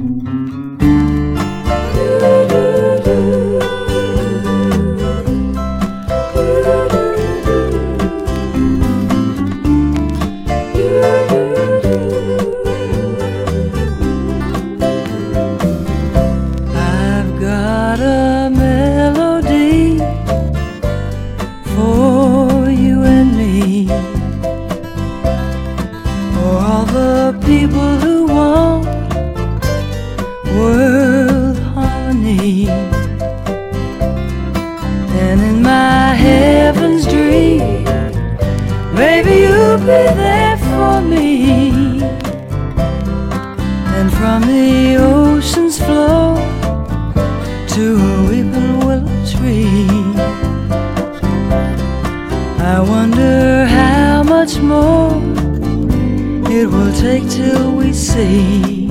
I've got a melody for you and me, for all the people who want world harmony. And in my heaven's dream, baby, you'll be there for me. And from the ocean's floor to a weeping willow tree, I wonder how much more it will take till we see